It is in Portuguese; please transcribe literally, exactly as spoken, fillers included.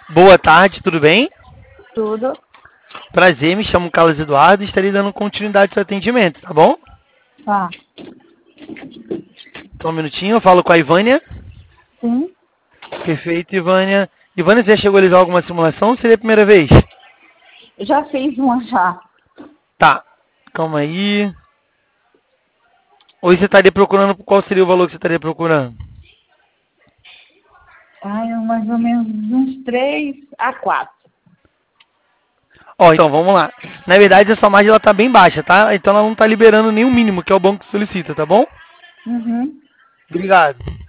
Boa tarde, tudo bem? Tudo. Prazer, me chamo Carlos Eduardo e estarei dando continuidade ao seu atendimento, tá bom? Tá. Só um minutinho, eu falo com a Ivânia. Sim. Perfeito, Ivânia. Ivânia, você já chegou a realizar alguma simulação ou seria a primeira vez? Já fiz uma já. Tá, calma aí. Hoje você estaria procurando, qual seria o valor que você estaria procurando? Ai, mais ou menos uns três a quatro. Ó, então vamos lá. Na verdade, a sua margem ela tá bem baixa, tá? Então ela não tá liberando nem o mínimo, que é o banco que solicita, tá bom? Uhum. Obrigado.